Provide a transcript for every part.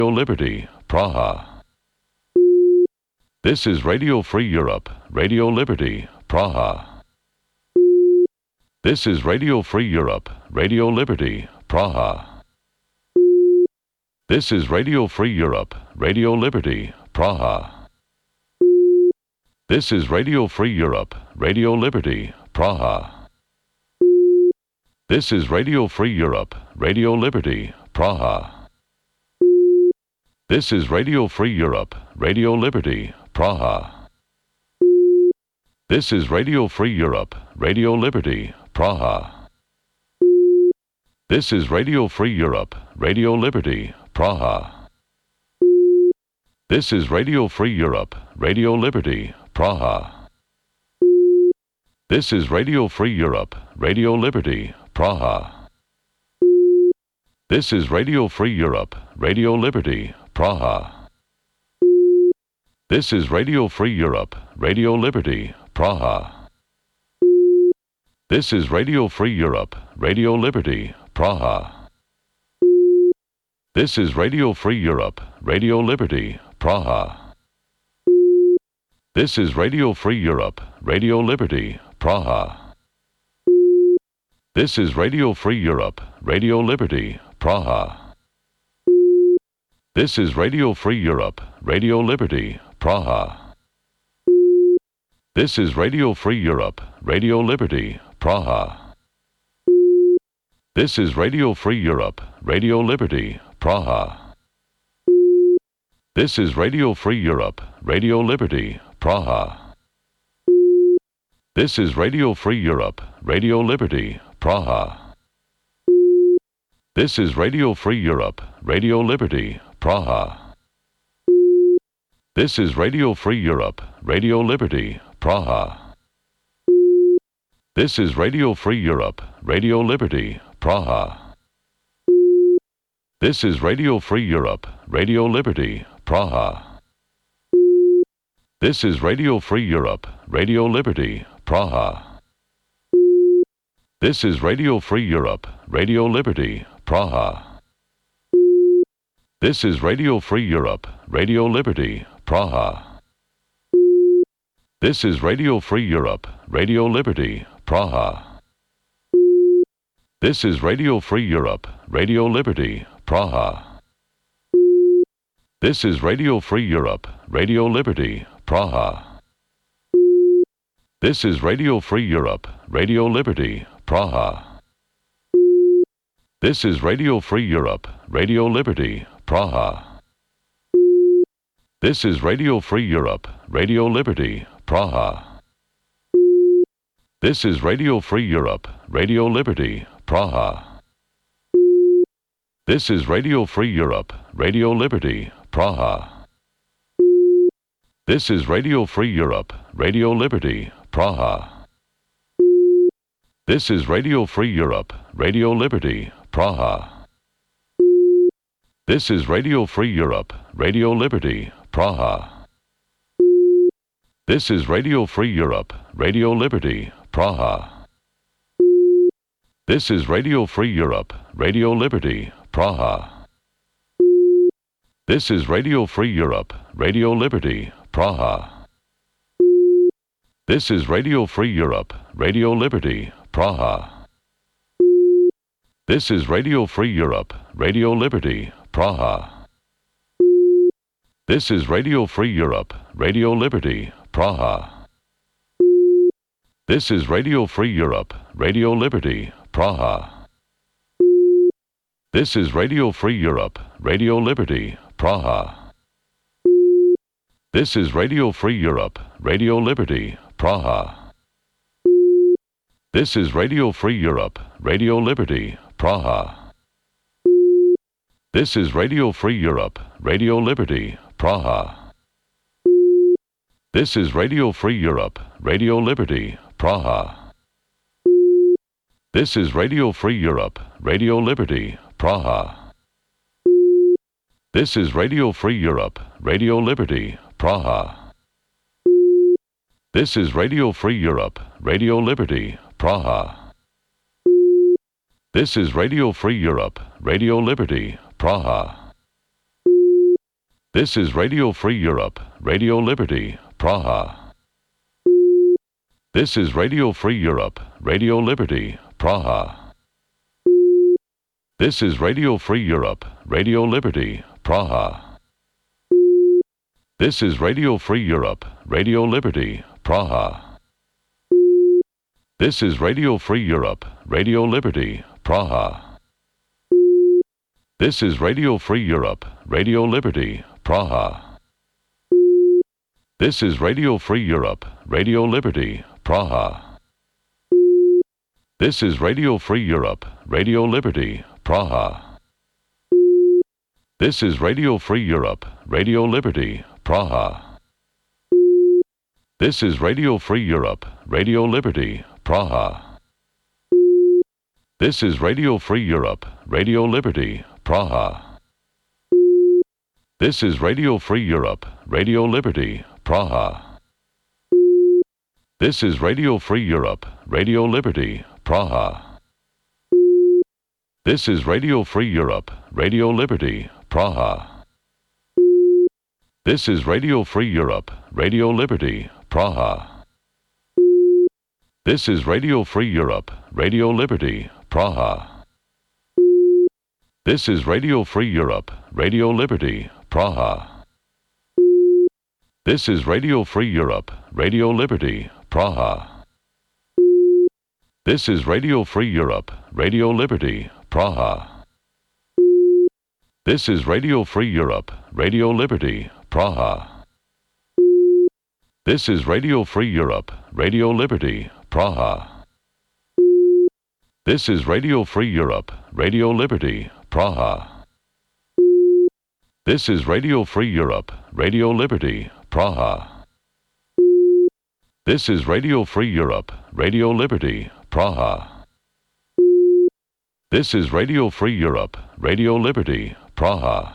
Liberty, Praha. This is Radio Free Europe, Radio Liberty, Praha. This is Radio Free Europe, Radio Liberty, Praha. This is Radio Free Europe, Radio Liberty, Praha. This is Radio Free Europe, Radio Liberty, Praha. This is Radio Free Europe, Radio Liberty, Praha. This is Radio Free Europe, Radio Liberty, Praha. This is Radio Free Europe, Radio Liberty, Praha. This is Radio Free Europe, Radio Liberty, Praha. This is Radio Free Europe, Radio Liberty, Praha. This is Radio Free Europe, Radio Liberty, Praha. This is Radio Free Europe, Radio Liberty, Praha. This is Radio Free Europe, Radio Liberty, Praha. This is Radio Free Europe, Radio Liberty, Praha. This is Radio Free Europe, Radio Liberty, Praha. This is Radio Free Europe, Radio Liberty, Praha. This is Radio Free Europe, Radio Liberty, Praha. This is Radio Free Europe, Radio Liberty, Praha. This is Radio Free Europe, Radio Liberty, Praha. This is Radio Free Europe, Radio Liberty, Praha. This is Radio Free Europe, Radio Liberty, Praha. This is Radio Free Europe, Radio Liberty, Praha. This is Radio Free Europe, Radio Liberty, Praha. This is Radio Free Europe, Radio Liberty, Praha. This is Radio Free Europe, Radio Liberty, Praha. This is Radio Free Europe, Radio Liberty, Praha. This is Radio Free Europe, Radio Liberty, Praha. This is Radio Free Europe, Radio Liberty, Praha. This is Radio Free Europe, Radio Liberty, Praha. This is Radio Free Europe, Radio Liberty, Praha. This is Radio Free Europe, Radio Liberty, Praha. This is Radio Free Europe, Radio Liberty, Praha. This is Radio Free Europe, Radio Liberty, Praha. This is Radio Free Europe, Radio Liberty, Praha. This is Radio Free Europe, Radio Liberty, Praha. This is Radio Free Europe, Radio Liberty, Praha. This is Radio Free Europe, Radio Liberty, Praha. This is Radio Free Europe, Radio Liberty, Praha. This is Radio Free Europe, Radio Liberty, Praha. This is Radio Free Europe, Radio Liberty, Praha. This is Radio Free Europe, Radio Liberty, Praha. This is Radio Free Europe, Radio Liberty, Praha. This is Radio Free Europe, Radio Liberty, Praha. This is Radio Free Europe, Radio Liberty, Praha. This is Radio Free Europe, Radio Liberty, Praha. This is Radio Free Europe, Radio Liberty, Praha. This is Radio Free Europe, Radio Liberty, Praha. This is Radio Free Europe, Radio Liberty, Praha. This is Radio Free Europe, Radio Liberty, Praha. This is Radio Free Europe, Radio Liberty, Praha. This is Radio Free Europe, Radio Liberty, Praha. This is Radio Free Europe, Radio Liberty, Praha. This is Radio Free Europe, Radio Liberty, Praha. This is Radio Free Europe, Radio Liberty, Praha. This is Radio Free Europe, Radio Liberty, Praha. This is Radio Free Europe, Radio Liberty, Praha. This is Radio Free Europe, Radio Liberty, Praha. This is Radio Free Europe, Radio Liberty, Praha. This is Radio Free Europe, Radio Liberty, Praha. This is Radio Free Europe, Radio Liberty, Praha. This is Radio Free Europe, Radio Liberty, Praha. This is Radio Free Europe, Radio Liberty, Praha. This is Radio Free Europe, Radio Liberty, Praha. This is Radio Free Europe, Radio Liberty, Praha. This is Radio Free Europe, Radio Liberty, Praha. This is Radio Free Europe, Radio Liberty, Praha. This is Radio Free Europe, Radio Liberty, Praha. This is Radio Free Europe, Radio Liberty, Praha. This is Radio Free Europe, Radio Liberty, Praha. This is Radio Free Europe, Radio Liberty, Praha. This is Radio Free Europe, Radio Liberty, Praha. This is Radio Free Europe, Radio Liberty, Praha. This is Radio Free Europe, Radio Liberty, Praha. This is Radio Free Europe, Radio Liberty, Praha. This is Radio Free Europe, Radio Liberty, Praha. This is Radio Free Europe, Radio Liberty, Praha. This is Radio Free Europe, Radio Liberty, Praha. This is Radio Free Europe, Radio Liberty, Praha. This is Radio Free Europe, Radio Liberty, Praha. This is Radio Free Europe, Radio Liberty, Praha. This is Radio Free Europe, Radio Liberty, Praha.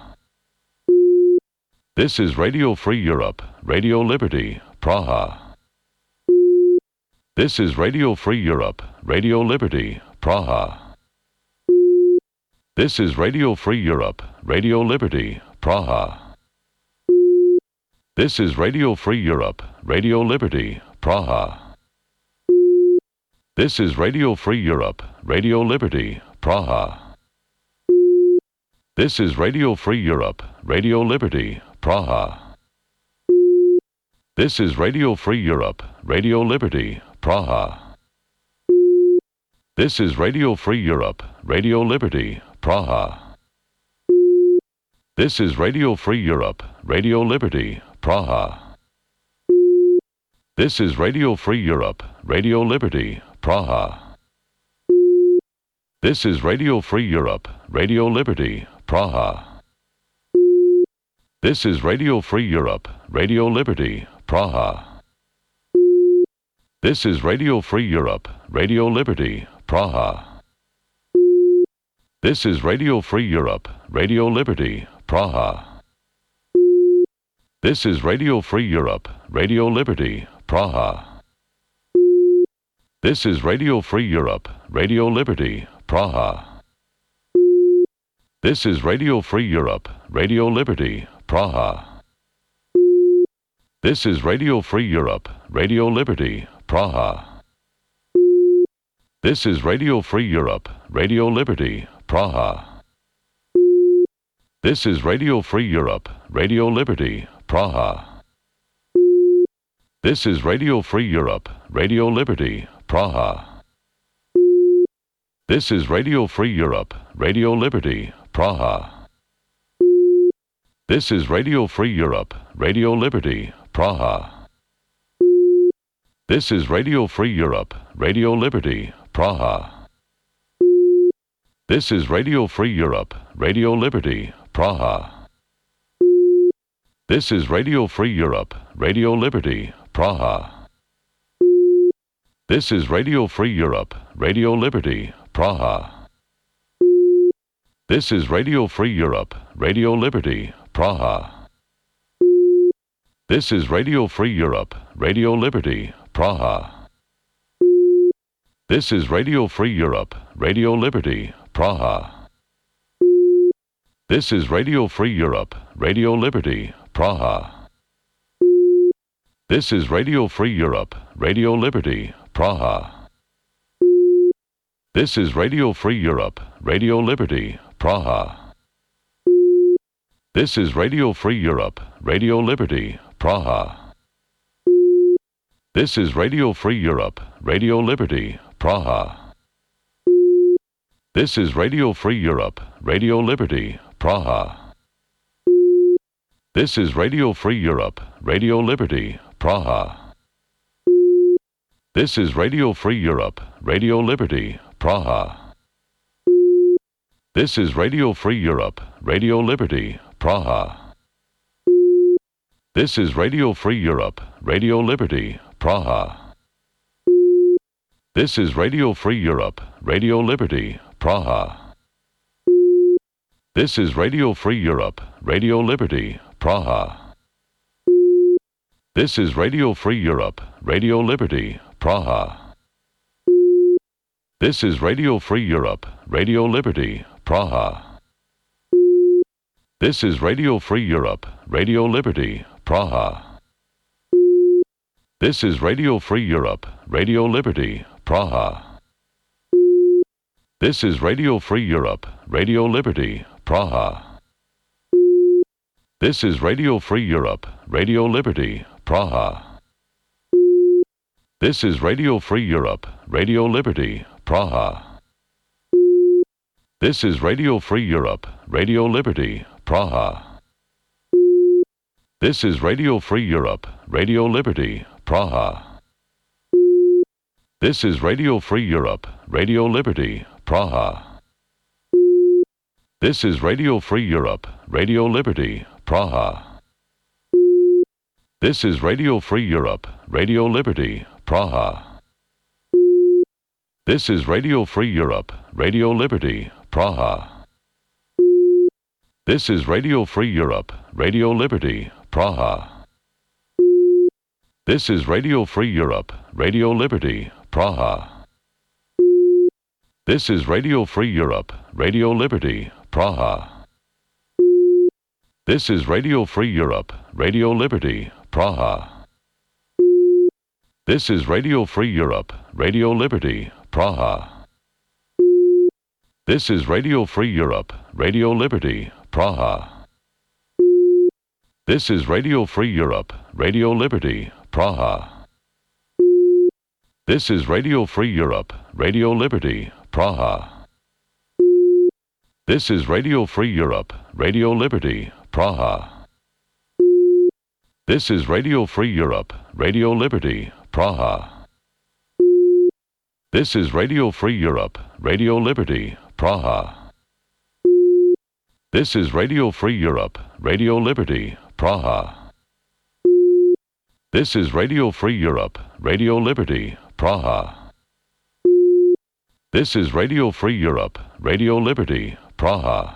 This is Radio Free Europe, Radio Liberty, Praha. This is Radio Free Europe, Radio Liberty, Praha. This is Radio Free Europe, Radio Liberty, Praha. This is Radio Free Europe, Radio Liberty, Praha. This is Radio Free Europe, Radio Liberty, Praha. This is Radio Free Europe, Radio Liberty, Praha. This is Radio Free Europe, Radio Liberty, Praha. This is Radio Free Europe, Radio Liberty, Praha. This is Radio Free Europe, Radio Liberty, Praha. This is Radio Free Europe, Radio Liberty, Praha. This is Radio Free Europe, Radio Liberty, Praha. This is Radio Free Europe, Radio Liberty, Praha. This is Radio Free Europe, Radio Liberty, Praha. This is Radio Free Europe, Radio Liberty, Praha. This is Radio Free Europe, Radio Liberty, Praha. This is Radio Free Europe, Radio Liberty, Praha. This is Radio Free Europe, Radio Liberty, Praha. This is Radio Free Europe, Radio Liberty, Praha. This is Radio Free Europe, Radio Liberty, Praha. This is Radio Free Europe, Radio Liberty, Praha. This is Radio Free Europe, Radio Liberty, Praha. This is Radio Free Europe, Radio Liberty, Praha. This is Radio Free Europe, Radio Liberty, Praha. This is Radio Free Europe, Radio Liberty, Praha. This is Radio Free Europe, Radio Liberty, Praha. This is Radio Free Europe, Radio Liberty, Praha. This is Radio Free Europe, Radio Liberty, Praha. This is Radio Free Europe, Radio Liberty, Praha. This is Radio Free Europe, Radio Liberty, Praha. This is Radio Free Europe, Radio Liberty, Praha. This is Radio Free Europe, Radio Liberty, Praha. This is Radio Free Europe, Radio Liberty, Praha. This is Radio Free Europe, Radio Liberty, Praha. This is Radio Free Europe, Radio Liberty, Praha. This is Radio Free Europe, Radio Liberty, Praha. This is Radio Free Europe, Radio Liberty, Praha. This is Radio Free Europe, Radio Liberty, Praha. This is Radio Free Europe, Radio Liberty, Praha. This is Radio Free Europe, Radio Liberty, Praha. This is Radio Free Europe, Radio Liberty, Praha. This is Radio Free Europe, Radio Liberty, Praha. This is Radio Free Europe, Radio Liberty, Praha. This is Radio Free Europe, Radio Liberty, Praha. This is Radio Free Europe, Radio Liberty, Praha. This is Radio Free Europe, Radio Liberty, Praha. This is Radio Free Europe, Radio Liberty, Praha. This is Radio Free Europe, Radio Liberty, Praha. This is Radio Free Europe, Radio Liberty, Praha. This is Radio Free Europe, Radio Liberty, Praha. This is Radio Free Europe, Radio Liberty, Praha. This is Radio Free Europe, Radio Liberty, Praha. This is Radio Free Europe, Radio Liberty, Praha. This is Radio Free Europe, Radio Liberty, Praha. This is Radio Free Europe, Radio Liberty, Praha. This is Radio Free Europe, Radio Liberty, Praha. This is Radio Free Europe, Radio Liberty, Praha. This is Radio Free Europe, Radio Liberty, Praha. This is Radio Free Europe, Radio Liberty, Praha. This is Radio Free Europe, Radio Liberty, Praha. This is Radio Free Europe, Radio Liberty, Praha. This is Radio Free Europe, Radio Liberty, Praha. This is Radio Free Europe, Radio Liberty, Praha. This is Radio Free Europe, Radio Liberty, Praha. This is Radio Free Europe, Radio Liberty, Praha. This is Radio Free Europe, Radio Liberty, Praha. This is Radio Free Europe, Radio Liberty, Praha. This is Radio Free Europe, Radio Liberty, Praha. This is Radio Free Europe, Radio Liberty, Praha. This is Radio Free Europe, Radio Liberty, Praha.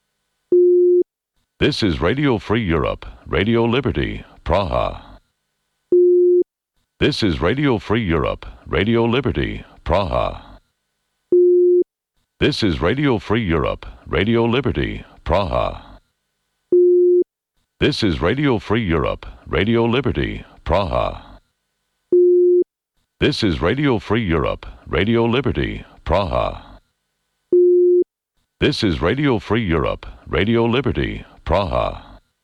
This is Radio Free Europe, Radio Liberty, Praha. This is Radio Free Europe, Radio Liberty, Praha. This is Radio Free Europe, Radio Liberty, Praha. This is Radio Free Europe, Radio Liberty, Praha. This is Radio Free Europe, Radio Liberty, Praha. This is Radio Free Europe, Radio Liberty, Praha.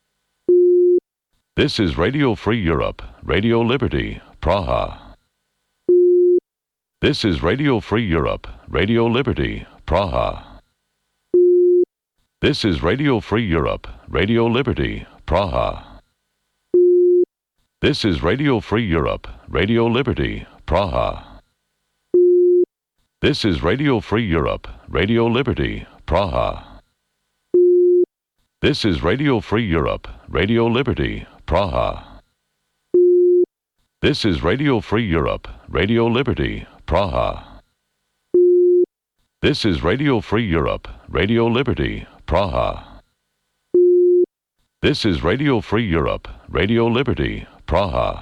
This is Radio Free Europe, Radio Liberty, Praha. This is Radio Free Europe, Radio Liberty, Praha. This is Radio Free Europe, Radio Liberty, Praha. This is Radio Free Europe, Radio Liberty, Praha. This is Radio Free Europe, Radio Liberty, Praha. This is Radio Free Europe, Radio Liberty, Praha. This is Radio Free Europe, Radio Liberty, Praha. This is Radio Free Europe, Radio Liberty, Praha. This is Radio Free Europe, Radio Liberty, Praha.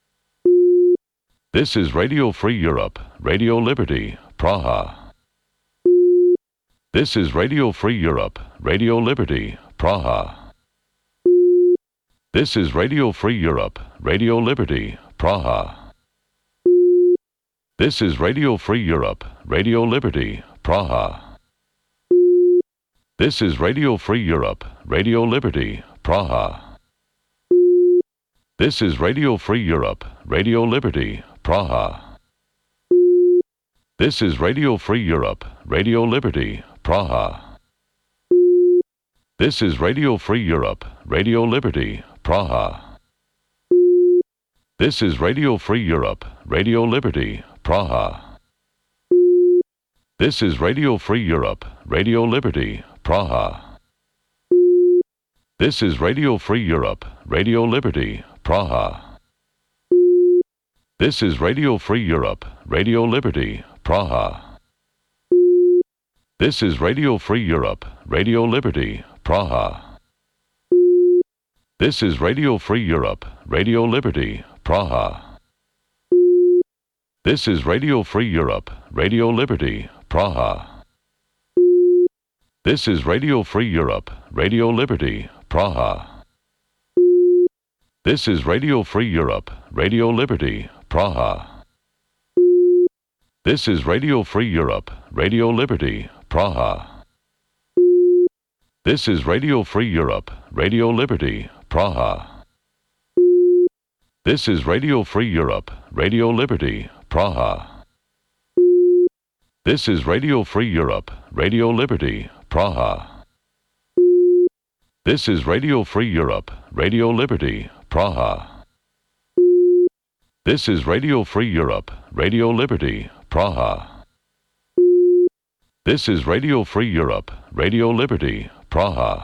This is Radio Free Europe, Radio Liberty, Praha. This is Radio Free Europe, Radio Liberty, Praha. This is Radio Free Europe, Radio Liberty, Praha. This is Radio Free Europe, Radio Liberty, Praha. This is Radio Free Europe, Radio Liberty, Praha. This is Radio Free Europe, Radio Liberty, Praha. This is Radio Free Europe, Radio Liberty, Praha. This is Radio Free Europe, Radio Liberty, Praha. This is Radio Free Europe, Radio Liberty, Praha. This is Radio Free Europe, Radio Liberty, Praha. This is Radio Free Europe, Radio Liberty, Praha. This is Radio Free Europe, Radio Liberty, Praha. This is Radio Free Europe, Radio Liberty, Praha. This is Radio Free Europe, Radio Liberty, Praha. This is Radio Free Europe, Radio Liberty, Praha. This is Radio Free Europe, Radio Liberty, Praha. This is Radio Free Europe, Radio Liberty, Praha. This is Radio Free Europe, Radio Liberty, Praha. This is Radio Free Europe, Radio Liberty, Praha. This is Radio Free Europe, Radio Liberty, Praha. This is Radio Free Europe, Radio Liberty, Praha. This is Radio Free Europe, Radio Liberty, Praha. This is Radio Free Europe, Radio Liberty, Praha. This is Radio Free Europe, Radio Liberty, Praha.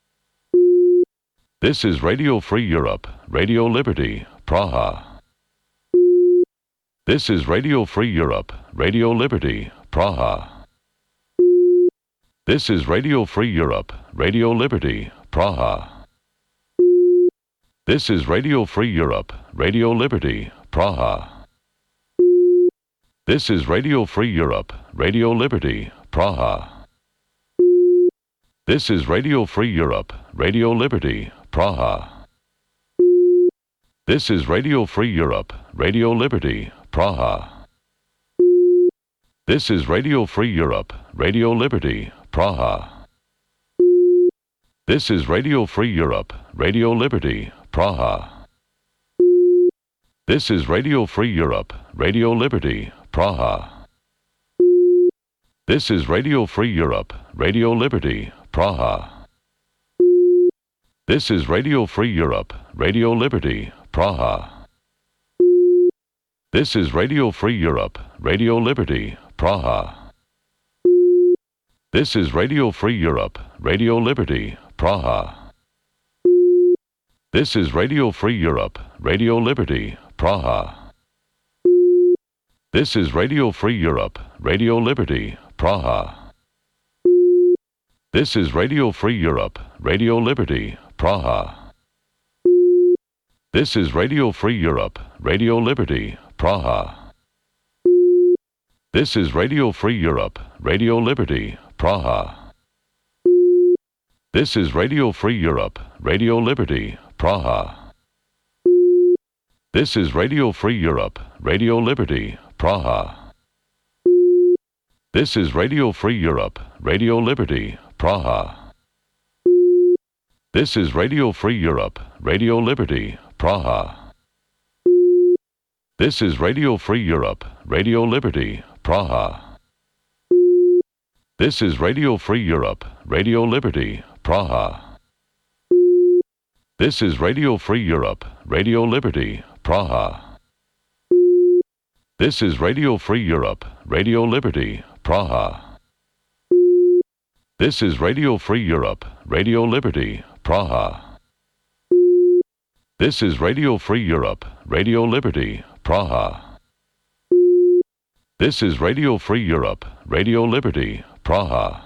This is Radio Free Europe, Radio Liberty, Praha. This is Radio Free Europe, Radio Liberty, Praha. This is Radio Free Europe, Radio Liberty, Praha. This is Radio Free Europe, Radio Liberty, Praha. This is Radio Free Europe, Radio Liberty, Praha. This is Radio Free Europe, Radio Liberty, Praha. This is Radio Free Europe, Radio Liberty, Praha. This is Radio Free Europe, Radio Liberty, Praha. This is Radio Free Europe, Radio Liberty, Praha. This is Radio Free Europe, Radio Liberty, Praha. This is Radio Free Europe, Radio Liberty, Praha. This is Radio Free Europe, Radio Liberty, Praha. This is Radio Free Europe, Radio Liberty, Praha. This is Radio Free Europe, Radio Liberty, Praha. This is Radio Free Europe, Radio Liberty, Praha. This is Radio Free Europe, Radio Liberty, Praha. This is Radio Free Europe, Radio Liberty, Praha. This is Radio Free Europe, Radio Liberty, Praha. This is Radio Free Europe, Radio Liberty, Praha. This is Radio Free Europe, Radio Liberty, Praha. This is Radio Free Europe, Radio Liberty, Praha. This is Radio Free Europe, Radio Liberty, Praha. This is Radio Free Europe, Radio Liberty, Praha. This is Radio Free Europe, Radio Liberty, Praha. This is Radio Free Europe, Radio Liberty, Praha. This is Radio Free Europe, Radio Liberty, Praha. This is Radio Free Europe, Radio Liberty, Praha. This is Radio Free Europe, Radio Liberty, Praha. This is Radio Free Europe, Radio Liberty, Praha. This is Radio Free Europe, Radio Liberty, Praha.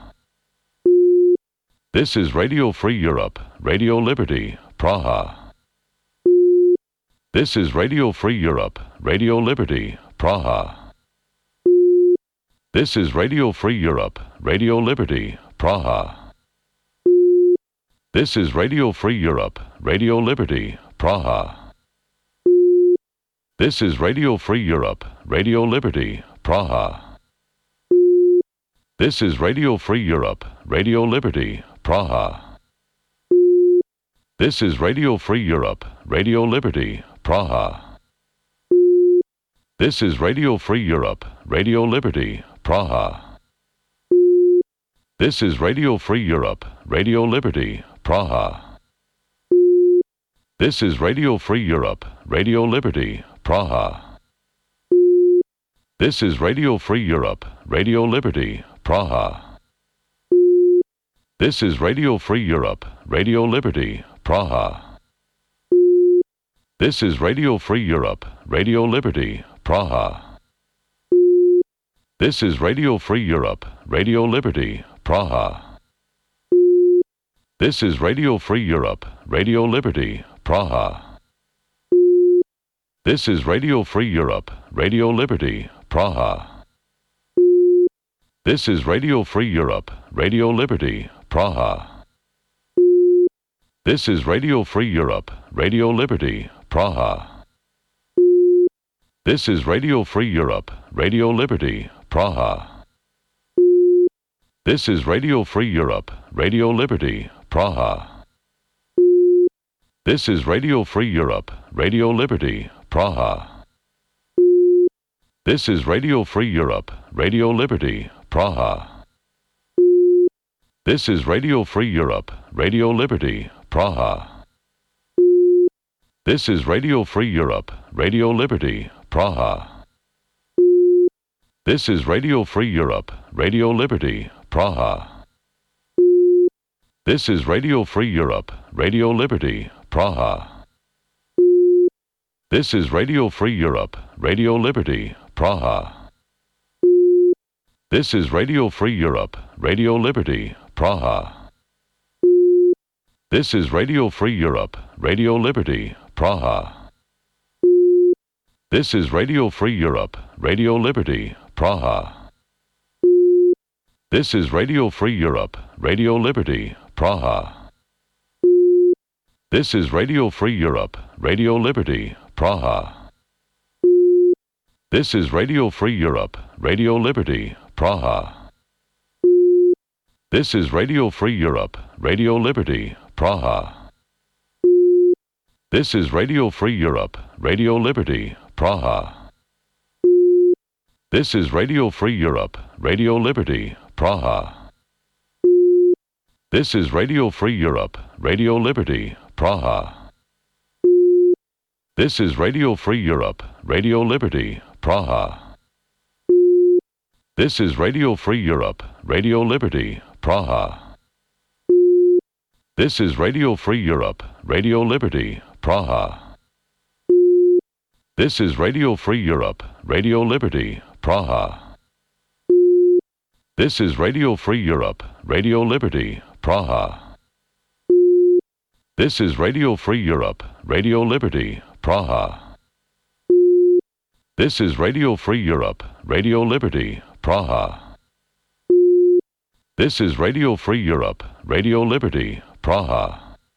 This is Radio Free Europe, Radio Liberty, Praha. This is Radio Free Europe, Radio Liberty, Praha. This is Radio Free Europe, Radio Liberty, Praha. This is Radio Free Europe, Radio Liberty, Praha. This is Radio Free Europe, Radio Liberty, Praha. This is Radio Free Europe, Radio Liberty, Praha. This is Radio Free Europe, Radio Liberty, Praha. This is Radio Free Europe, Radio Liberty, Praha. This is Radio Free Europe, Radio Liberty, Praha. This is Radio Free Europe, Radio Liberty, Praha. This is Radio Free Europe, Radio Liberty, Praha. This is Radio Free Europe, Radio Liberty, Praha. This is Radio Free Europe, Radio Liberty, Praha. This is Radio Free Europe, Radio Liberty, Praha. This is Radio Free Europe, Radio Liberty, Praha. This is Radio Free Europe, Radio Liberty, Praha. This is Radio Free Europe, Radio Liberty, Praha. This is Radio Free Europe, Radio Liberty, Praha. This is Radio Free Europe, Radio Liberty, Praha. This is Radio Free Europe, Radio Liberty, Praha. This is Radio Free Europe, Radio Liberty, Praha. This is Radio Free Europe, Radio Liberty, Praha. This is Radio Free Europe, Radio Liberty, Praha. This is Radio Free Europe, Radio Liberty, Praha. This is Radio Free Europe, Radio Liberty, Praha. This is Radio Free Europe, Radio Liberty, Praha. This is Radio Free Europe, Radio Liberty, Praha. This is Radio Free Europe, Radio Liberty, Praha. This is Radio Free Europe, Radio Liberty, Praha. This is Radio Free Europe, Radio Liberty, Praha. This is Radio Free Europe, Radio Liberty, Praha. This is Radio Free Europe, Radio Liberty, Praha. This is Radio Free Europe, Radio Liberty, Praha. This is Radio Free Europe, Radio Liberty, Praha. This is Radio Free Europe, Radio Liberty, Praha. This is Radio Free Europe, Radio Liberty, Praha. This is Radio Free Europe, Radio Liberty, Praha. This is Radio Free Europe, Radio Liberty, Praha. This is Radio Free Europe, Radio Liberty, Praha. This is Radio Free Europe, Radio Liberty, Praha. This is Radio Free Europe, Radio Liberty, Praha. This is Radio Free Europe, Radio Liberty, Praha. This is Radio Free Europe, Radio Liberty, Praha. This is Radio Free Europe, Radio Liberty, Praha. This is Radio Free Europe, Radio Liberty, Praha.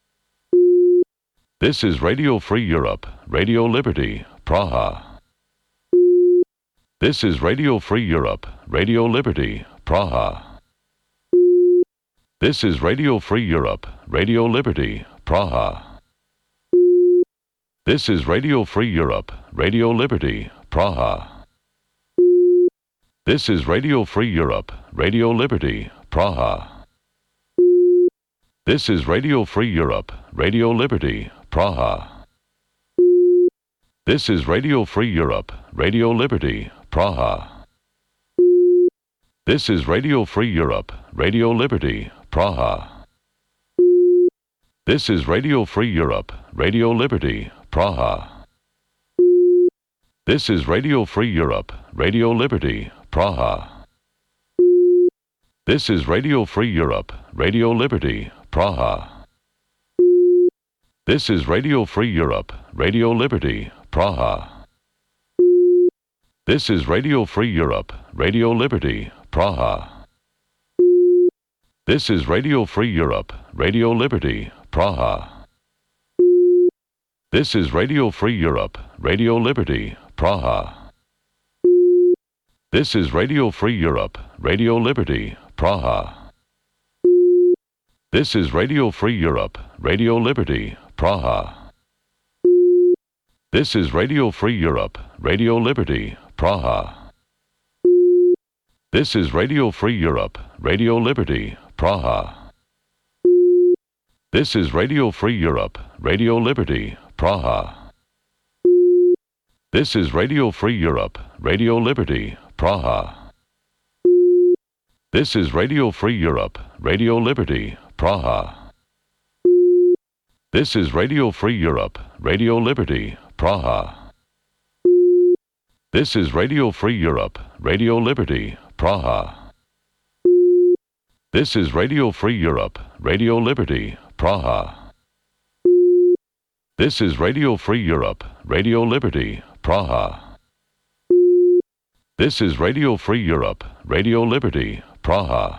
This is Radio Free Europe, Radio Liberty, Praha. This is Radio Free Europe, Radio Liberty, Praha. This is Radio Free Europe, Radio Liberty, Praha. This is Radio Free Europe, Radio Liberty, Praha. This is Radio Free Europe, Radio Liberty, Praha. This is Radio Free Europe, Radio Liberty, Praha. This is Radio Free Europe, Radio Liberty, Praha. This is Radio Free Europe, Radio Liberty, Praha. This is Radio Free Europe, Radio Liberty, Praha. This is Radio Free Europe, Radio Liberty, Praha. This is Radio Free Europe, Radio Liberty, Praha. This is Radio Free Europe, Radio Liberty, Praha. This is Radio Free Europe, Radio Liberty, Praha. This is Radio Free Europe, Radio Liberty, Praha. This is Radio Free Europe, Radio Liberty, Praha. This is Radio Free Europe, Radio Liberty, Praha. This is Radio Free Europe, Radio Liberty, Praha. This is Radio Free Europe, Radio Liberty, Praha. This is Radio Free Europe, Radio Liberty, Praha. This is Radio Free Europe, Radio Liberty, Praha. This is Radio Free Europe, Radio Liberty, Praha. This is Radio Free Europe, Radio Liberty, Praha. This is Radio Free Europe, Radio Liberty, Praha. This is Radio Free Europe, Radio Liberty, Praha. This is Radio Free Europe, Radio Liberty, Praha. This is Radio Free Europe, Radio Liberty, Praha. This is Radio Free Europe, Radio Liberty, Praha.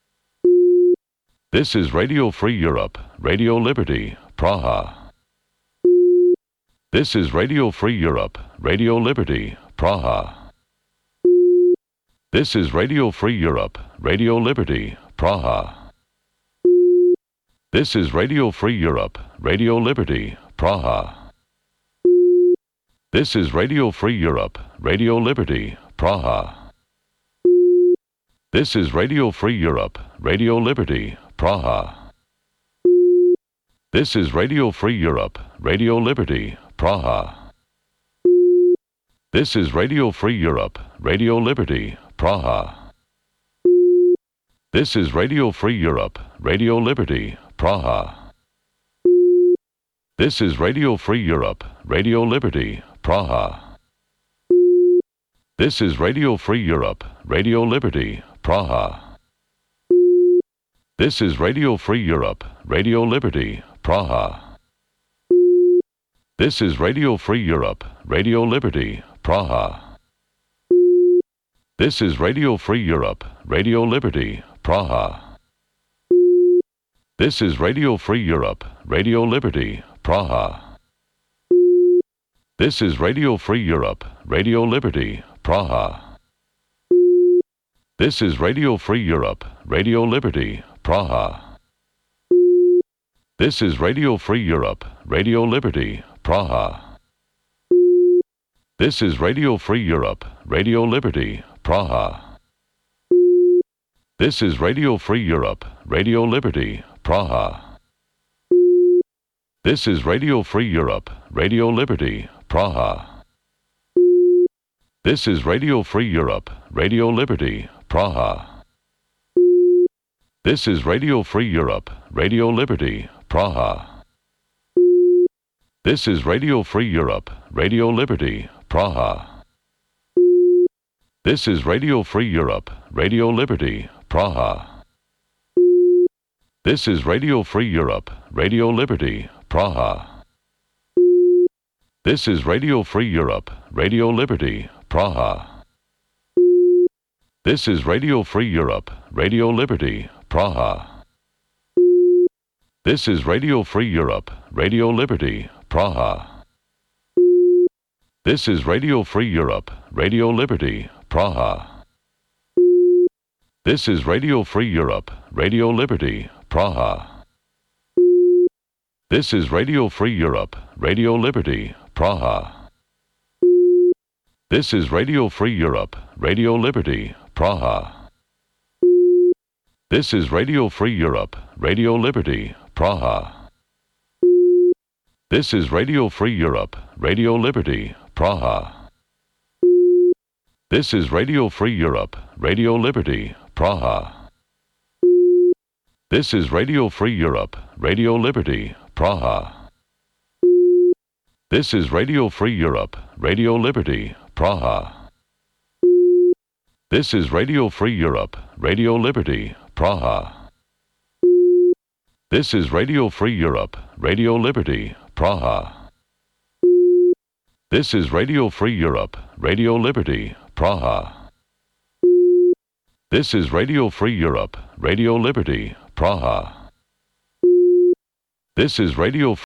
This is Radio Free Europe, Radio Liberty, Praha. This is Radio Free Europe, Radio Liberty, Praha. This is Radio Free Europe, Radio Liberty, Praha. This is Radio Free Europe, Radio Liberty, Praha. This is Radio Free Europe, Radio Liberty, Praha. This is Radio Free Europe, Radio Liberty, Praha. This is Radio Free Europe, Radio Liberty, Praha. This is Radio Free Europe, Radio Liberty, Praha. This is Radio Free Europe, Radio Liberty, Praha. This is Radio Free Europe, Radio Liberty, Praha. This is Radio Free Europe, Radio Liberty, Praha. This is Radio Free Europe, Radio Liberty, Praha. This is Radio Free Europe, Radio Liberty, Praha. This is Radio Free Europe, Radio Liberty, Praha. This is Radio Free Europe, Radio Liberty, Praha. This is Radio Free Europe, Radio Liberty, Praha. This is Radio Free Europe, Radio Liberty, Praha. This is Radio Free Europe, Radio Liberty, Praha. This is Radio Free Europe, Radio Liberty, Praha. This is Radio Free Europe, Radio Liberty, Praha. This is Radio Free Europe, Radio Liberty, Praha. This is Radio Free Europe, Radio Liberty, Praha. This is Radio Free Europe, Radio Liberty, Praha. This is Radio Free Europe, Radio Liberty, Praha. This is Radio Free Europe, Radio Liberty, Praha. This is Radio Free Europe, Radio Liberty, Praha. This is Radio Free Europe, Radio Liberty, Praha. This is Radio Free Europe, Radio Liberty, Praha. This is Radio Free Europe, Radio Liberty, Praha. This is Radio Free Europe, Radio Liberty, Praha. This is Radio Free Europe, Radio Liberty, Praha. This is Radio Free Europe, Radio Liberty, Praha. This is Radio Free Europe, Radio Liberty, Praha. This is Radio Free Europe, Radio Liberty, Praha. This is Radio Free Europe, Radio Liberty, Praha. This is Radio Free Europe, Radio Liberty, Praha. This is Radio Free Europe, Radio Liberty, Praha. This is Radio Free Europe, Radio Liberty, Praha. This is Radio Free Europe, Radio Liberty, Praha. This is Radio Free Europe, Radio Liberty, Praha. This is Radio Free Europe, Radio Liberty, Praha. This is Radio Free Europe, Radio Liberty, Praha. This is Radio